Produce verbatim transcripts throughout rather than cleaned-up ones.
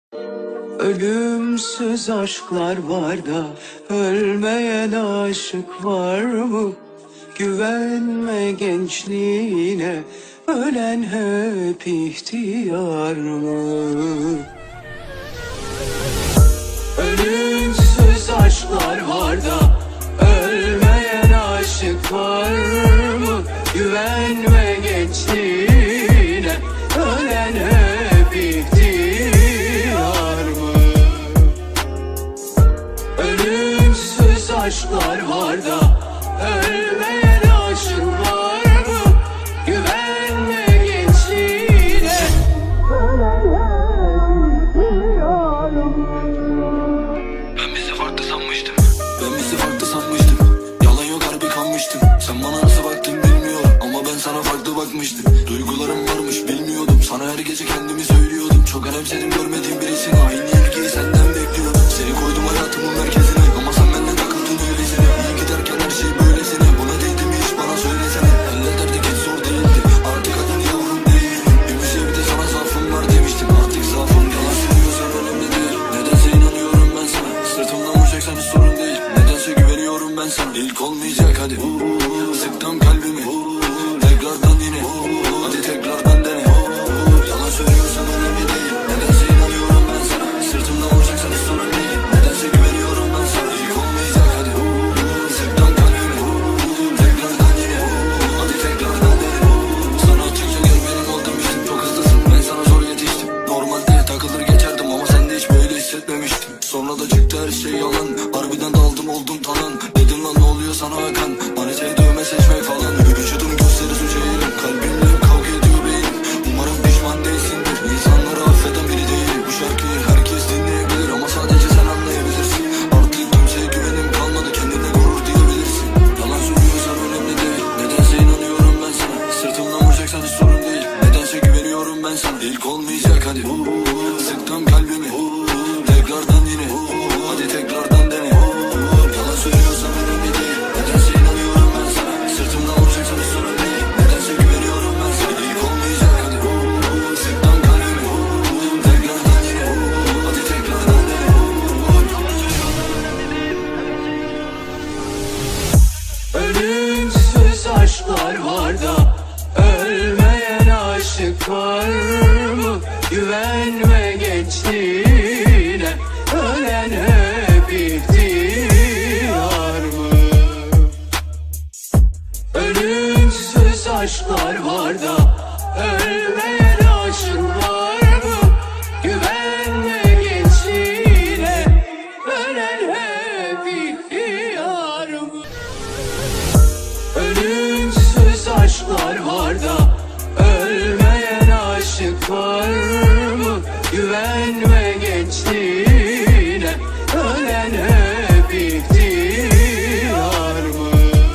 Ölümsüz aşklar var da ölmeyen aşık var mı? Güvenme gençliğine, ölen hep ihtiyar mı? Ölümsüz aşklar var da ölmeyen aşık var mı? Güvenme gençliğine, ölen hep ihtiyar mı? Ölümsüz aşklar var da ölmeyen aşık var mı? Güvenme gençliğine, ölen hep ihtiyar mı? Ben bizi farklı sanmıştım Ben bizi farklı sanmıştım Yalan yok, harbi kanmıştım. Sen bana nasıl baktın bilmiyorum, ama ben sana farklı bakmıştım. Duygularım varmış bilmiyordum, sana her gece kendimi söylüyordum. Çok önemsedim görmediğim birisini, aynı ilgiyi senden bekliyordum. Seni koydum hayatımın merkezine, ama sen benden takıldın öylesine. İyi giderken her şey böylesine, buna değdi mi hiç bana söylesene. Hallederdik hiç zor değildi, artık adın yavrum değil. Bir sevdi sana zaafım var demiştim, artık zaafım yalan söylüyorsan önemli değil. Nedense inanıyorum ben sana, sırtımdan vuracaksan hiç sorun değil. Nedense güveniyorum ben sana, ilk olmayacak hadi. Sıktım kalbimi, tekrardan yine, hadi tekrardan dene. Yalan söylüyorsan önemli değil. Nedense inanıyorum ben sana, sırtımdan vuracaksan hiç sorun değil. Nedense güveniyorum ben sana, ilk olmayacak hadi. Sıktım kalbimi, tekrardan yine, hadi tekrardan dene. Sana atınca gel benim ol demiştim, çok hızlısın, ben sana zor yetiştim. Normalde takılır geçerdim, ama sende hiç böyle hissetmemiştim. Sonra da çıktı her şey yalan, harbiden daldım oldum talan. Dedim lan ne oluyor sana Hakan, manitayı dövme seçmek falan. Vücudum gösteri suç eğilim, kalbimle hep kavga ediyor beynim. Umarım pişman değilsindir, insanları affeden biri değilim. Bu şarkıyı herkes dinleyebilir, ama sadece sen anlayabilirsin. Artık kimseye güvenim kalmadı, kendine gurur diyebilirsin. Yalan söylüyorsan önemli değil, nedense inanıyorum ben sana. Sırtımdan vuracaksan hiç sorun değil, nedense güveniyorum ben sana. İlk olmayacak hadi. Sıktım kalbimi, tekrardan yine, hadi tekrardan dene. Yalan söylüyorsan önemli değil, nedense inanıyorum ben sana. Sırtımdan vuracaksan hiç sorun değil, nedense güveniyorum ben sana. İlk olmayacak hadi. Sıktım kalbimi, tekrardan yine, hadi tekrardan dene. Ölümsüz aşklar var da ölmeyen aşık var mı? Güvenme gençliğine, ölen hep ihtiyar mı? Ölümsüz aşklar var da ölmeyen aşık var mı? Güvenme gençliğine, ölen hep ihtiyar mı? Ölümsüz aşklar var da ölmeyen aşık var mı? Güvenme gençliğine, ölen hep ihtiyar mı?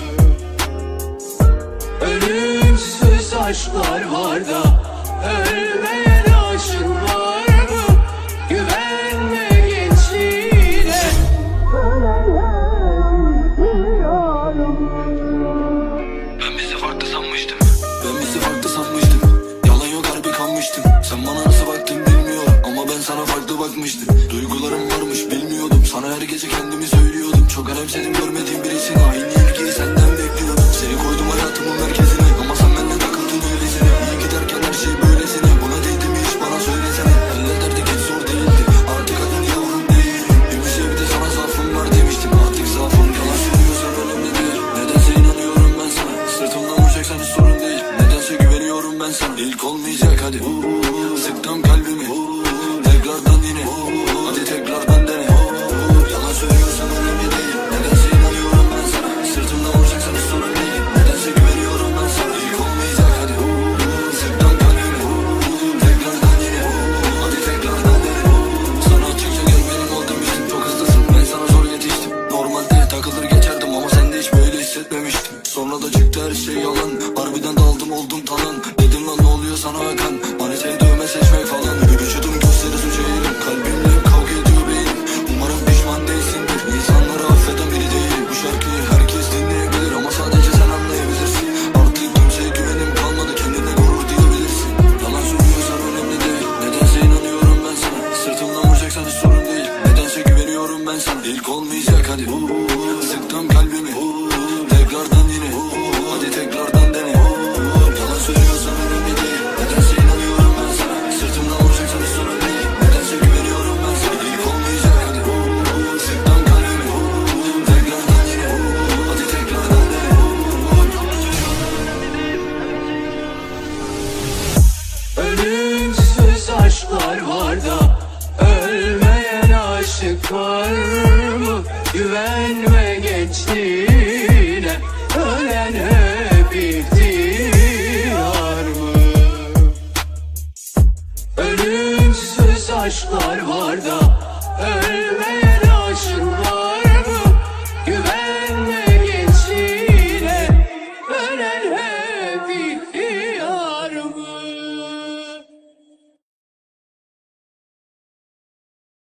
Ölümsüz aşklar var da ölmeyen aşık var mı? Güvenme gençliğine, ölen hep ihtiyar mı? Ben bizi farklı sanmıştım Ben bizi farklı sanmıştım Yalan yok, harbi kanmıştım. Sen bana nasıl baktın bilmiyorum, ama ben sana farklı bakmıştım. Duygularım varmış bilmiyordum, sana her gece kendimi söylüyordum. Çok önemsedim görmediğim birisini, aynı ilgiyi senden bekliyordum. Seni koydum hayatımın merkezine, ama sen benden takıldın öylesine. İyi giderken her şey böylesine, buna değdi mi hiç bana söylesene. Hallederdik hiç zor değildi, artık adın yavrum değil. Bir sevdi sana zaafım var demiştim, artık zaafım yalan söylüyorsan önemli değil. Nedense inanıyorum ben sana, sırtımdan vuracaksan hiç sorun değil. Nedense güveniyorum ben sana, ilk olmayacak hadi. Sıktım kalbimi, tekrardan yine, hadi tekrardan dene. Yalan söylüyorsan önemli değil, nedense inanıyorum ben sana. var mı? Güvenme gençliğine, ölen hep ihtiyar mı? Ölümsüz aşklar var da ölmeyen